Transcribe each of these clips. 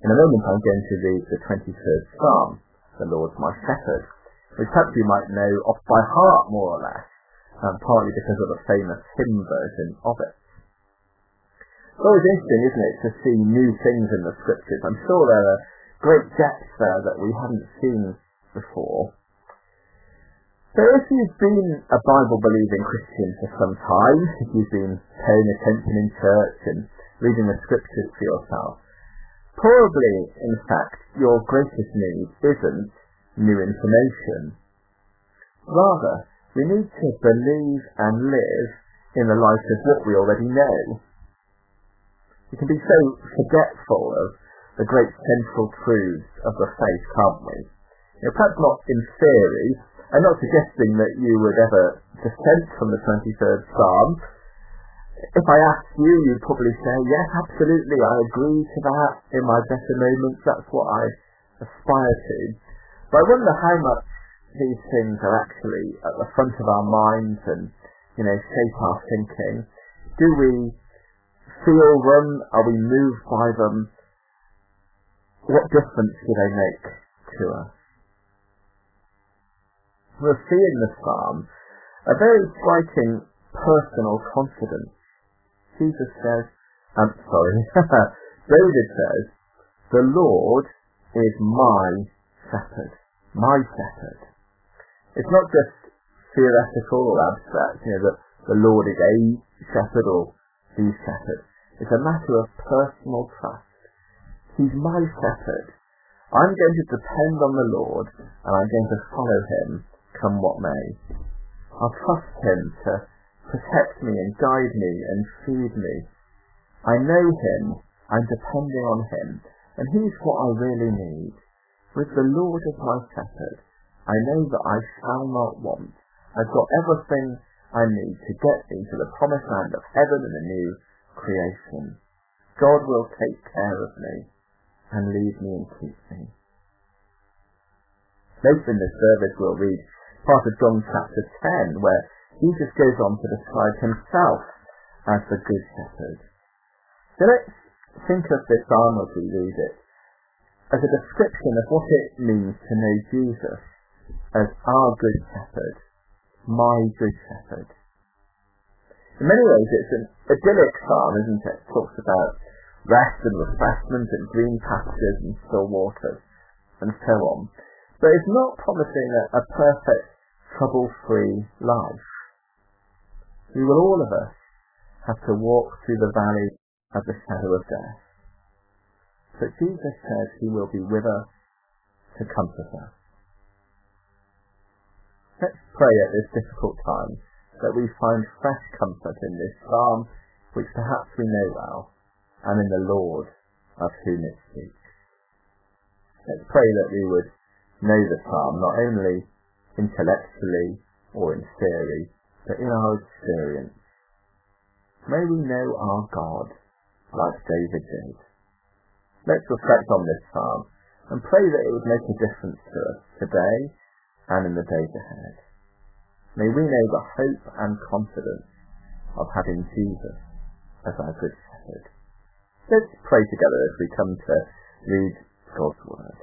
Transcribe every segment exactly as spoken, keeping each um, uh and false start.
In a moment I'm going to read the twenty-third Psalm, the Lord's my shepherd, which perhaps you might know off by heart more or less, um, partly because of the famous hymn version of it. It's always interesting, isn't it, to see new things in the scriptures. I'm sure there are great depths there that we haven't seen before. So if you've been a Bible-believing Christian for some time, if you've been paying attention in church and reading the scriptures for yourself, probably, in fact, your greatest need isn't new information. Rather, we need to believe and live in the light of what we already know. We can be so forgetful of the great central truths of the faith, can't we? You know, perhaps not in theory. I'm not suggesting that you would ever dissent from the twenty-third Psalm. If I asked you, you'd probably say, yes, absolutely, I agree to that in my better moments, that's what I aspire to. But I wonder how much these things are actually at the front of our minds and, you know, shape our thinking. Do we feel them? Are we moved by them? What difference do they make to us? We'll see in the Psalm a very striking personal confidence. Jesus says, I'm um, sorry, David says, the Lord is my shepherd, my shepherd. It's not just theoretical or abstract, you know, that the Lord is a shepherd or the shepherd. It's a matter of personal trust. He's my shepherd. I'm going to depend on the Lord and I'm going to follow him, come what may. I'll trust him to protect me and guide me and feed me. I know him, I'm depending on him, and he's what I really need. With the Lord as my shepherd, I know that I shall not want. I've got everything I need to get me to the promised land of heaven and the new creation. God will take care of me and lead me and keep me. Later in this service we'll read part of John chapter ten, where Jesus goes on to describe himself as the Good Shepherd. So let's think of this psalm as we read it as a description of what it means to know Jesus as our Good Shepherd, my Good Shepherd. In many ways it's an idyllic psalm, isn't it? It talks about rest and refreshment and green pastures and still waters and so on. But it's not promising a, a perfect, trouble-free life. We will all of us have to walk through the valley of the shadow of death. But Jesus says he will be with us to comfort us. Let's pray at this difficult time that we find fresh comfort in this psalm, which perhaps we know well, and in the Lord of whom it speaks. Let's pray that we would know the psalm not only intellectually or in theory, but in our experience. May we know our God like David did. Let's reflect on this psalm and pray that it would make a difference to us today and in the days ahead. May we know the hope and confidence of having Jesus as our Good Shepherd. Let's pray together as we come to read God's Word.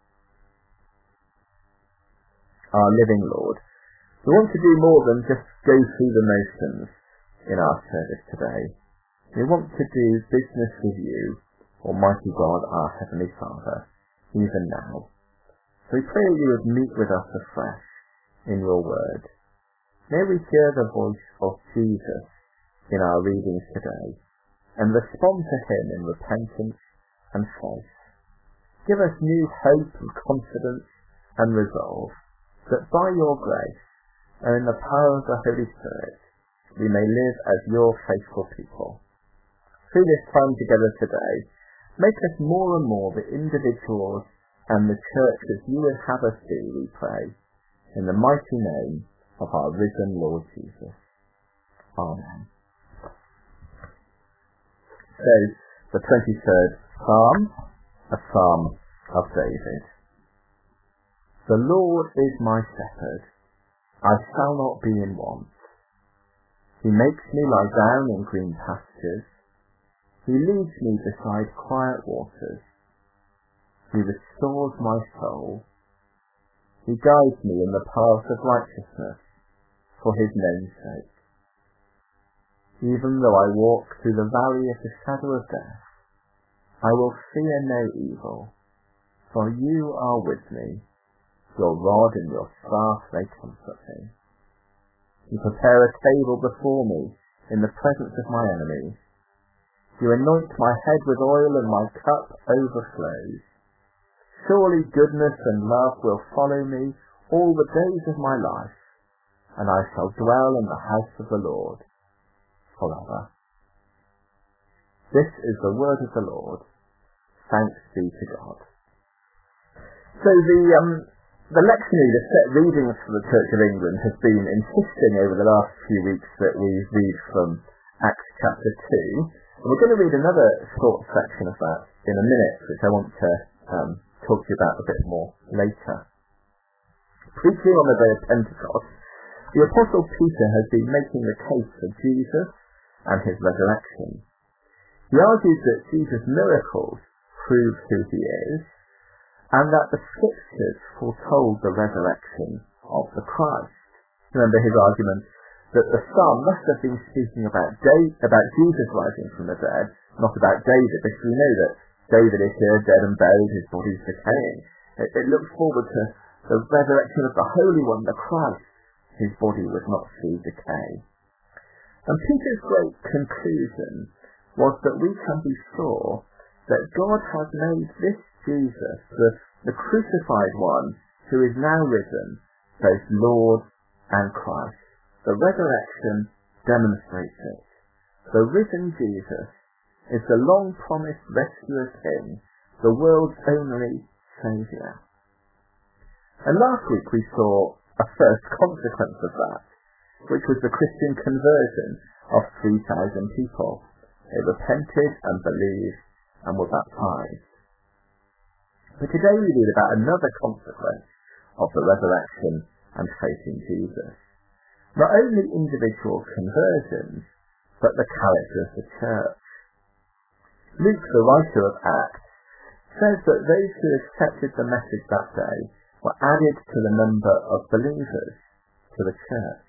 Our living Lord, we want to do more than just go through the motions in our service today. We want to do business with you, Almighty God, our Heavenly Father, even now. So we pray that you would meet with us afresh in your word. May we hear the voice of Jesus in our readings today and respond to him in repentance and faith. Give us new hope and confidence and resolve that by your grace and in the power of the Holy Spirit we may live as your faithful people. Through this time together today, make us more and more the individuals and the church as you would have us be, we pray, in the mighty name of our risen Lord Jesus. Amen. So, the twenty-third Psalm, a Psalm of David. The Lord is my shepherd, I shall not be in want. He makes me lie down in green pastures. He leads me beside quiet waters. He restores my soul. He guides me in the path of righteousness for his name's sake. Even though I walk through the valley of the shadow of death, I will fear no evil, for you are with me. Your rod and your staff, they comfort me. You prepare a table before me in the presence of my enemies. You anoint my head with oil, and my cup overflows. Surely goodness and love will follow me all the days of my life, and I shall dwell in the house of the Lord forever. This is the word of the Lord. Thanks be to God. So the um, the lectionary, the set readings for the Church of England has been insisting over the last few weeks that we read from Acts chapter two. And we're going to read another short section of that in a minute, which I want to um, talk to you about a bit more later. Preaching on the day of Pentecost, the Apostle Peter has been making the case for Jesus and his resurrection. He argues that Jesus' miracles prove who he is, and that the Scriptures foretold the resurrection of the Christ. Remember his argument that the Psalm must have been speaking about Da- about Jesus rising from the dead, not about David, because we know that David is here dead and buried, his body is decaying. It, it looks forward to the resurrection of the Holy One, the Christ. His body would not see decay. And Peter's great conclusion was that we can be sure that God has made this Jesus, the, the crucified one, who is now risen, both Lord and Christ. The resurrection demonstrates it. The risen Jesus is the long-promised rescuer King, the world's only Saviour. And last week we saw a first consequence of that, which was the Christian conversion of three thousand people. They repented and believed and were baptized. But today we read about another consequence of the resurrection and faith in Jesus. Not only individual conversions, but the character of the church. Luke, the writer of Acts, says that those who accepted the message that day were added to the number of believers, to the church.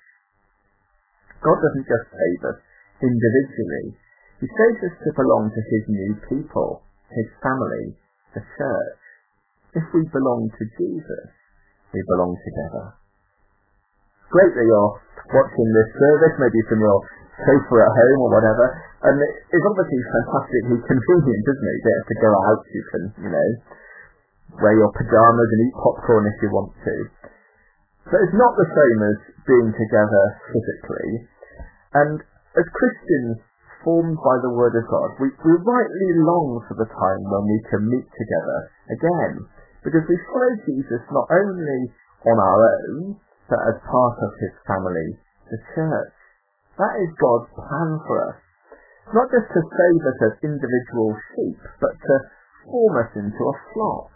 God doesn't just save us individually, he saves us to belong to his new people, his family, the church. If we belong to Jesus, we belong together. Great that you're watching this service, maybe from your sofa at home or whatever, and it's obviously fantastically convenient, isn't it? You don't have to go out, you can, you know, wear your pyjamas and eat popcorn if you want to. But it's not the same as being together physically, and as Christians formed by the Word of God, we, we rightly long for the time when we can meet together again, because we follow Jesus not only on our own, but as part of his family, the church. That is God's plan for us. Not just to save us as individual sheep, but to form us into a flock.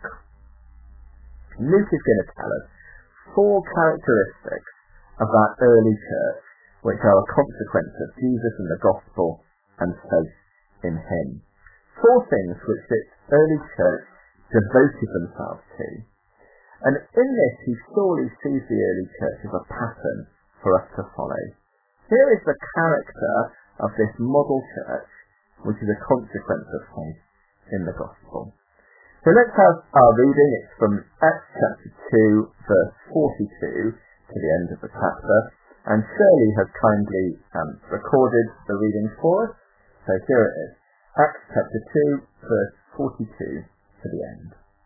Luke is going to tell us four characteristics of that early church, which are a consequence of Jesus and the gospel and faith in him. Four things which this early church devoted themselves to. And in this he surely sees the early church as a pattern for us to follow. Here is the character of this model church, which is a consequence of faith in the gospel. So let's have our reading. It's from Acts chapter two, verse forty-two to the end of the chapter. And Shirley has kindly um, recorded the reading for us. So here it is. Acts chapter two, verse forty-two to the end.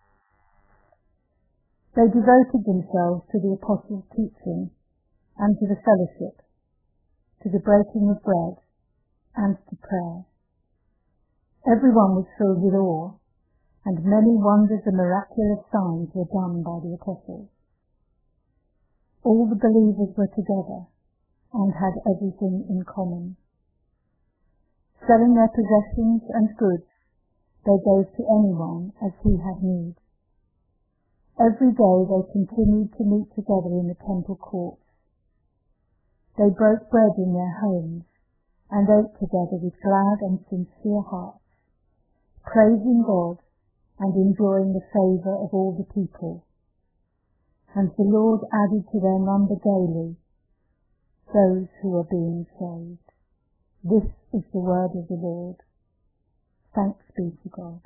They devoted themselves to the apostles' teaching and to the fellowship, to the breaking of bread and to prayer. Everyone was filled with awe, and many wonders and miraculous signs were done by the apostles. All the believers were together and had everything in common. Selling their possessions and goods, they gave to anyone as he had need. Every day they continued to meet together in the temple courts. They broke bread in their homes and ate together with glad and sincere hearts, praising God and enjoying the favour of all the people. And the Lord added to their number daily those who were being saved. This is the word of the Lord. Thanks be to God.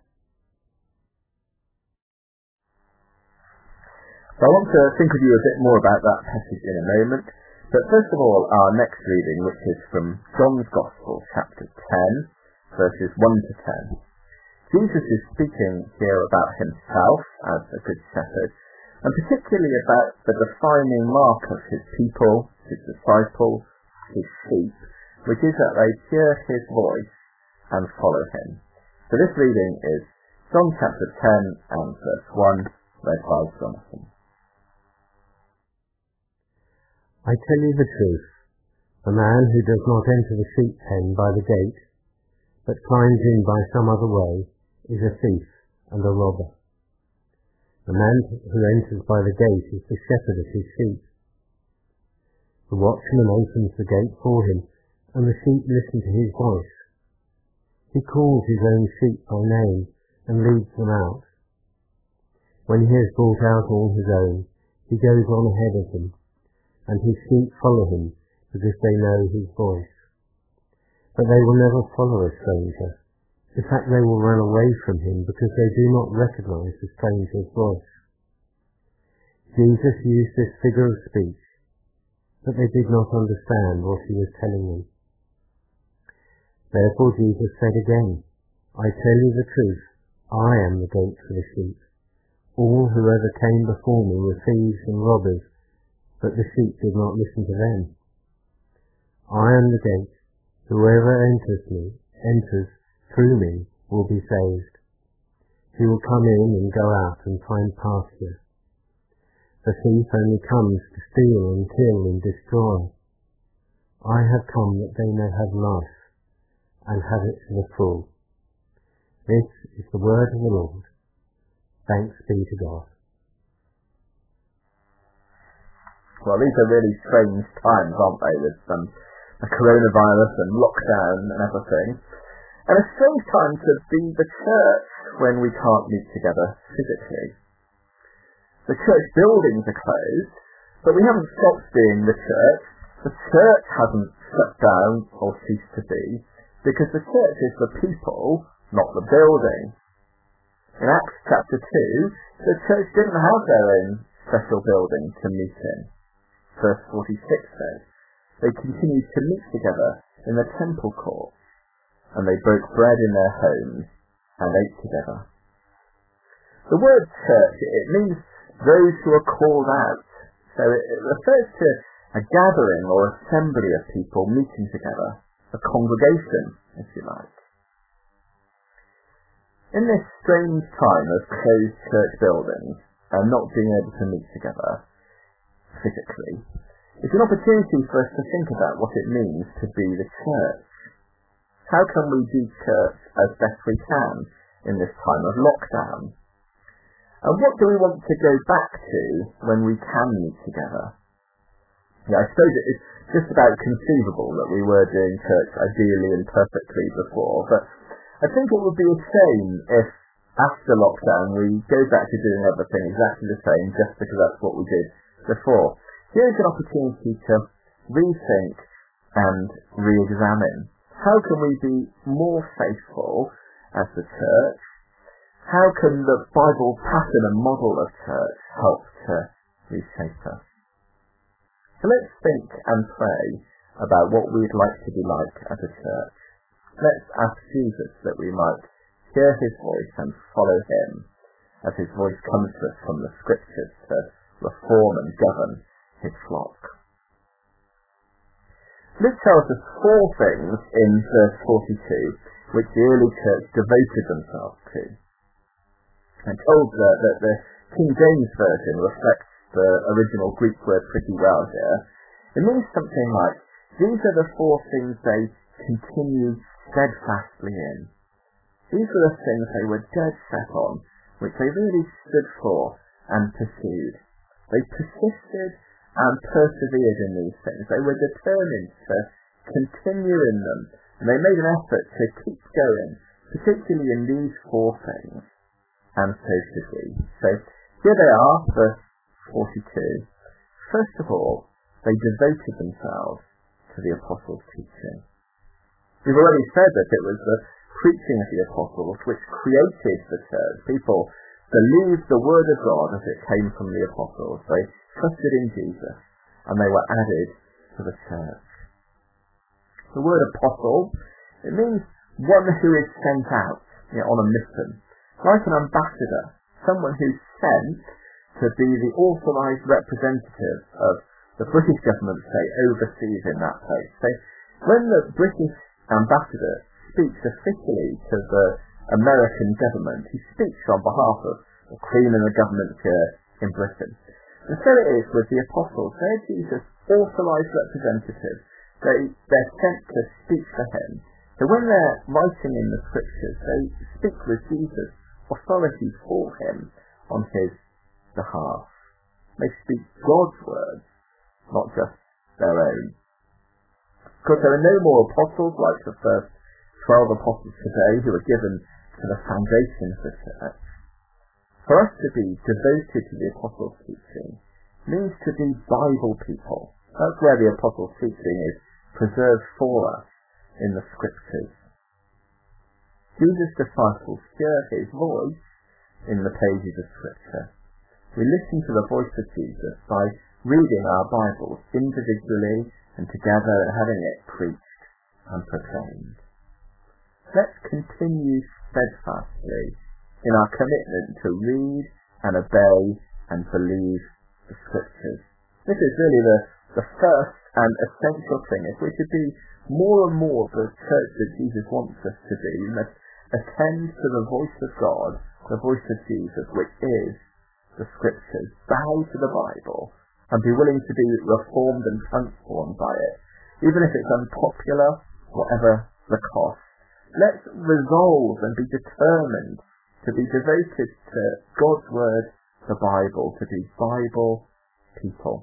So I want to think with you a bit more about that passage in a moment, but first of all, our next reading, which is from John's Gospel, chapter ten, verses one to ten. Jesus is speaking here about himself as a good shepherd, and particularly about the defining mark of his people, his disciples, his sheep, which is that they hear his voice and follow him. So this reading is John chapter ten and verse one, read by Jonathan. I tell you the truth, a man who does not enter the sheep pen by the gate, but climbs in by some other way, is a thief and a robber. The man who enters by the gate is the shepherd of his sheep. The watchman opens the gate for him, and the sheep listen to his voice. He calls his own sheep by name and leads them out. When he has brought out all his own, he goes on ahead of them, and his sheep follow him because they know his voice. But they will never follow a stranger. In fact, they will run away from him because they do not recognize the stranger's voice. Jesus used this figure of speech, but they did not understand what he was telling them. Therefore Jesus said again, I tell you the truth, I am the gate for the sheep. All who ever came before me were thieves and robbers, but the sheep did not listen to them. I am the gate. Whoever enters me, enters through me, will be saved. He will come in and go out and find pasture. The thief only comes to steal and kill and destroy. I have come that they may have life, and have it to the full. This is the word of the Lord. Thanks be to God. Well, these are really strange times, aren't they, with um, the coronavirus and lockdown and everything. And a strange time to be the church when we can't meet together physically. The church buildings are closed, but we haven't stopped being the church. The church hasn't shut down or ceased to be, because the church is the people, not the building. In Acts chapter two, the church didn't have their own special building to meet in. Verse forty-six says, they continued to meet together in the temple courts, and they broke bread in their homes and ate together. The word church, it means those who are called out. So it, it refers to a gathering or assembly of people meeting together, a congregation, if you like. In this strange time of closed church buildings and not being able to meet together physically, it's an opportunity for us to think about what it means to be the church. How can we do church as best we can in this time of lockdown? And what do we want to go back to when we can meet together? Yeah, I suppose it's just about conceivable that we were doing church ideally and perfectly before, but I think it would be a shame if after lockdown we go back to doing everything exactly the same just because that's what we did before. Here's an opportunity to rethink and re-examine. How can we be more faithful as the church? How can the Bible pattern and model of church help to reshape us? So let's think and pray about what we'd like to be like as a church. Let's ask Jesus that we might hear his voice and follow him as his voice comes to us from the scriptures to reform and govern his flock. Luke tells us four things in verse forty-two which the early church devoted themselves to. I'm told that, that the King James Version reflects the original Greek word pretty well here. It means something like, these are the four things they continued steadfastly in. These were the things they were dead set on, which they really stood for and pursued. They persisted and persevered in these things. They were determined to continue in them, and they made an effort to keep going, particularly in these four things. and so should we. So here they are, verse forty-two. First of all, they devoted themselves to the apostles' teaching. We've already said that it was the preaching of the apostles which created the church. People believed the word of God as it came from the apostles. They trusted in Jesus, and they were added to the church. The word apostle, it means one who is sent out, you know, on a mission. Like an ambassador, someone who's sent to be the authorised representative of the British government, say, overseas in that place. So when the British ambassador speaks officially to the American government, he speaks on behalf of the Queen and the government here in Britain. And so it is with the apostles. They're Jesus' authorised representatives. They, they're sent to speak for him. So when they're writing in the scriptures, they speak with Jesus' authority for him on his behalf. They speak God's words, not just their own. Because there are no more apostles like the first twelve apostles today who are given to the foundation of the church. For us to be devoted to the apostles' teaching means to be Bible people. That's where the apostles' teaching is preserved for us in the scriptures. Jesus' disciples hear his voice in the pages of scripture. We listen to the voice of Jesus by reading our Bibles individually and together and having it preached and proclaimed. Let's continue steadfastly in our commitment to read and obey and believe the scriptures. This is really the, the first and essential thing. If we should be more and more the church that Jesus wants us to be, we must attend to the voice of God, the voice of Jesus, which is the scriptures. Bow to the Bible and be willing to be reformed and transformed by it, even if it's unpopular, whatever the cost. Let's resolve and be determined to be devoted to God's word, the Bible, to be Bible people.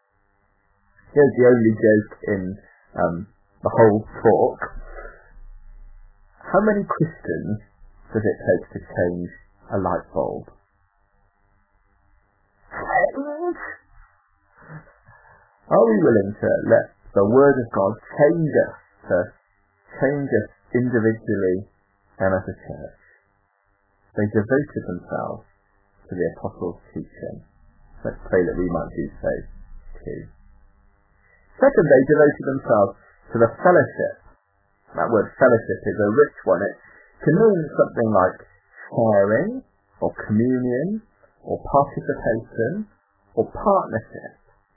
Here's the only joke in um, the whole talk. How many Christians does it take to change a light bulb? Are we willing to let the word of God change us, to change us individually and as a church? They devoted themselves to the apostles' teaching. Let's pray that we might do so too. Second, they devoted themselves to the fellowship. That word fellowship is a rich one. It can mean something like sharing, or communion, or participation, or partnership.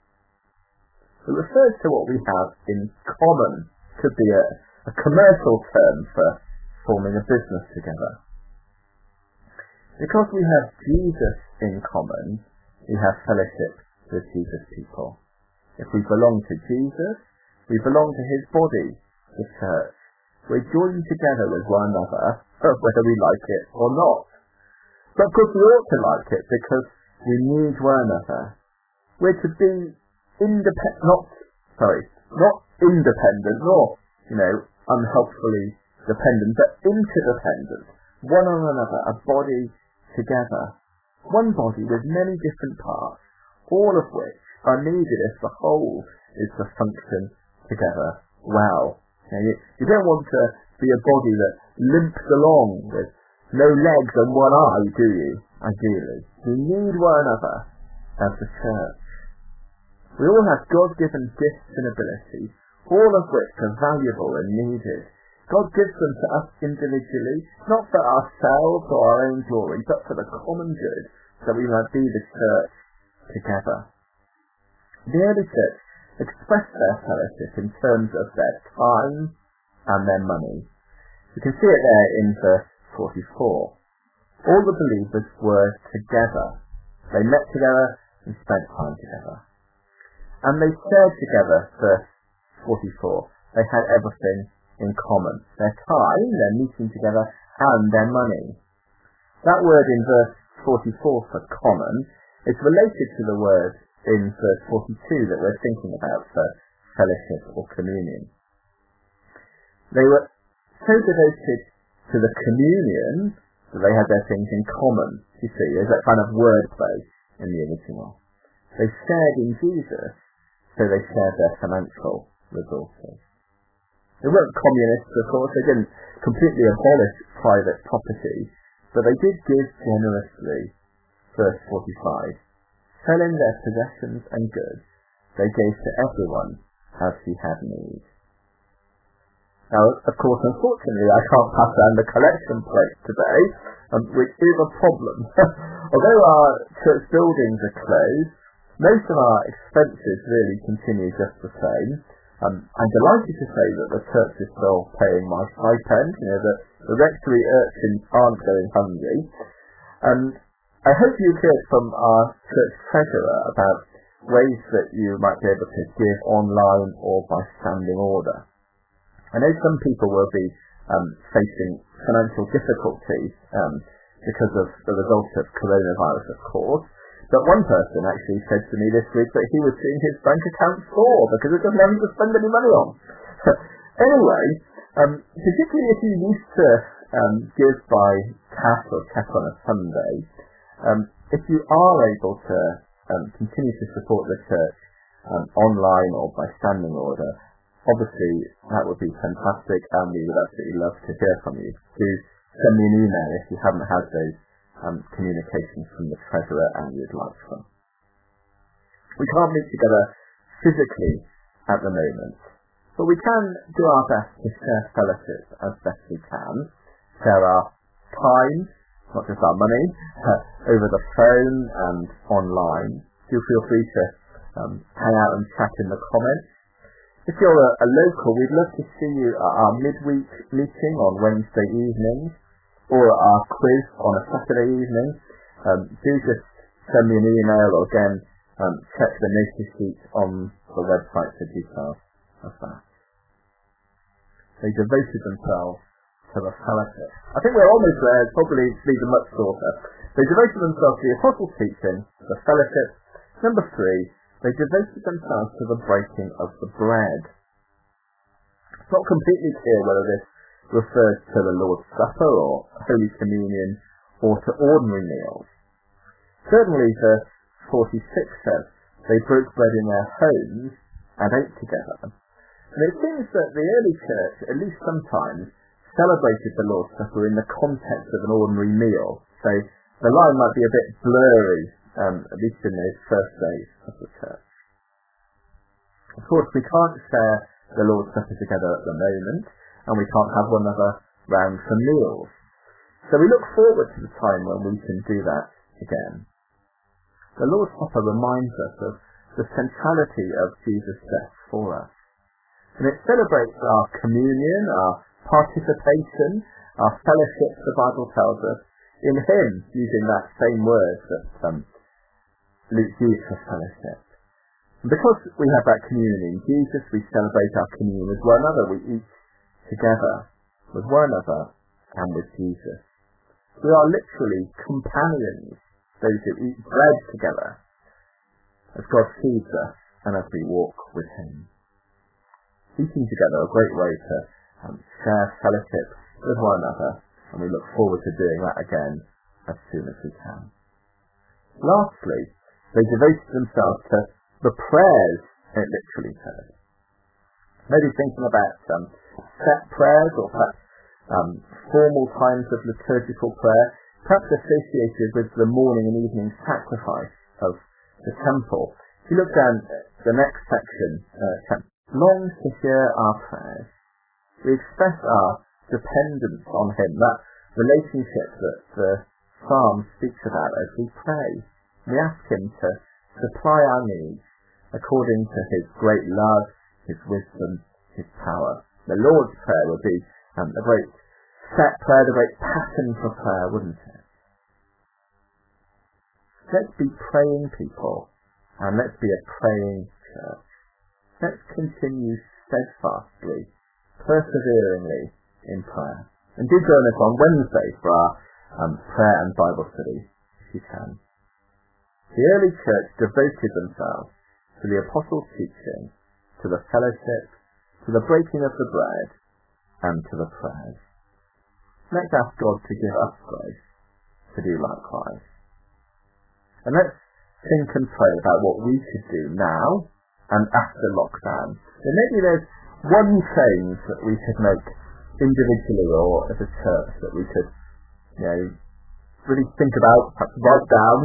It refers to what we have in common. Could be a, a commercial term for forming a business together. Because we have Jesus in common, we have fellowship with Jesus' people. If we belong to Jesus, we belong to his body, the church. We're joined together with one another, whether we like it or not. But of course we ought to like it, because we need one another. We're to be independent, not, sorry, not independent, nor, you know, unhelpfully dependent, but interdependent. One on another, a body together. One body with many different parts, all of which are needed if the whole is to function together well. You, know, you, you don't want to be a body that limps along with no legs and one eye, do you? Ideally. We need one another as the church. We all have God-given gifts and abilities, all of which are valuable and needed. God gives them to us individually, not for ourselves or our own glory, but for the common good, so we might be the church together. The early church expressed their fellowship in terms of their time and their money. You can see it there in verse forty-four. All the believers were together. They met together and spent time together. And they shared together, verse forty-four. They had everything in common. Their time, their meeting together, and their money. That word in verse forty-four for common is related to the word in verse forty-two that we're thinking about for fellowship or communion. They were so devoted to the communion, that they had their things in common. You see, there's that kind of wordplay in the original. They shared in Jesus, so they shared their financial resources. They weren't communists, of course. They didn't completely abolish private property, but they did give generously. Verse forty-five, selling their possessions and goods, they gave to everyone as he had need. Now, of course, unfortunately, I can't pass down the collection plate today, um, which is a problem. Although our church buildings are closed, most of our expenses really continue just the same. Um, I'm delighted to say that the church is still paying my stipend, you know, that the rectory urchins aren't going hungry. And I hope you've heard from our church treasurer about ways that you might be able to give online or by standing order. I know some people will be um, facing financial difficulties um, because of the result of coronavirus, of course. But one person actually said to me this week that he was seeing his bank account fall because it doesn't have anything to spend any money on. Anyway, um, particularly if you used to um, give by cash or check on a Sunday, um, if you are able to um, continue to support the church um, online or by standing order, obviously that would be fantastic, and we would absolutely love to hear from you. Do send me an email if you haven't had those um, communications from the treasurer and you'd like them. We can't meet together physically at the moment, but we can do our best to share fellowship as best we can, share our time, not just our money, uh, over the phone and online. Do feel free to um, hang out and chat in the comments. If you're a, a local, we'd love to see you at our midweek meeting on Wednesday evenings, or at our quiz on a Saturday evening. Um, do just send me an email, or again, um, check the notice sheet on the website for details of that. They devoted themselves to the fellowship. I think we're almost there. It's probably these are much shorter. They devoted themselves to the apostles' teaching, the fellowship. Number three, they devoted themselves to the breaking of the bread. It's not completely clear whether this refers to the Lord's Supper or Holy Communion or to ordinary meals. Certainly verse forty-six says, they broke bread in their homes and ate together. And it seems that the early church, at least sometimes, celebrated the Lord's Supper in the context of an ordinary meal. So the line might be a bit blurry, um, at least in those first days of the church. Of course, we can't share the Lord's Supper together at the moment, and we can't have one another round for meals. So we look forward to the time when we can do that again. The Lord's Supper reminds us of the centrality of Jesus' death for us. And it celebrates our communion, our participation, our fellowship, the Bible tells us, in Him, using that same word that um, Luke used for fellowship. And because we have that communion in Jesus, we celebrate our communion with one another. We eat together with one another and with Jesus. We are literally companions, those who eat bread together, as God feeds us and as we walk with Him. Eating together, a great way to um, share fellowship with one another, and we look forward to doing that again as soon as we can. Lastly, they devoted themselves to the prayers, it literally says. Maybe thinking about um, set prayers or perhaps um, formal times of liturgical prayer, perhaps associated with the morning and evening sacrifice of the temple. If you look down the next section, uh, long to hear our prayers. We express our dependence on Him, that relationship that the Psalm speaks about as we pray. We ask Him to supply our needs according to His great love, His wisdom, His power. The Lord's Prayer would be um, a great set prayer, the great pattern for prayer, wouldn't it? Let's be praying people, and let's be a praying church. Let's continue steadfastly, perseveringly in prayer. And do join us on Wednesday for our um, prayer and Bible study, if you can. The early church devoted themselves to the apostles' teaching, to the fellowship, to the breaking of the bread, and to the prayers. let's ask God to give us grace to do likewise. And let's think and pray about what we could do now and after lockdown. And maybe there's one change that we could make individually or as a church that we could, you know, really think about, perhaps write down.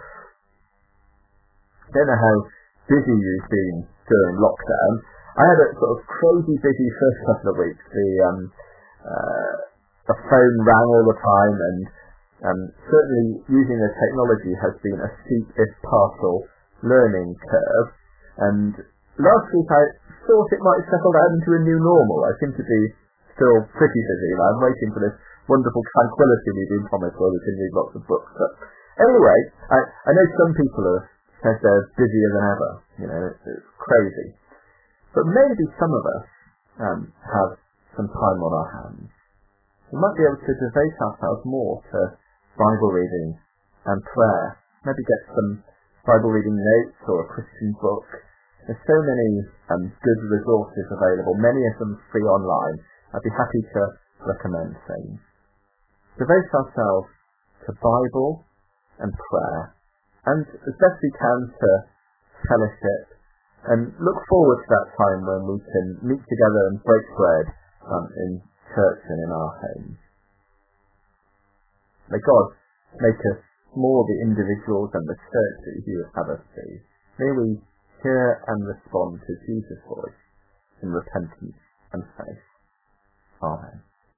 I don't know how busy you've been during lockdown. I had a sort of crazy busy first couple of weeks. The um, uh, the phone rang all the time, and um, certainly using the technology has been a steep, if partial, learning curve. And last week I thought it might settle down into a new normal. I seem to be still pretty busy. I'm waiting for this wonderful tranquility we've been promised where we can read lots of books. But anyway, I, I know some people have said they're busier than ever. You know, it's, it's crazy. But maybe some of us um, have some time on our hands. We might be able to devote ourselves more to Bible reading and prayer. Maybe get some Bible reading notes or a Christian book. There's so many um, good resources available, many of them free online. I'd be happy to recommend things. Devote ourselves to Bible and prayer, and as best we can to fellowship, and look forward to that time when we can meet together and break bread um, in church and in our homes. May God make us more the individuals and the church that He would have us be. May we hear and respond to Jesus' voice in repentance and faith. Amen.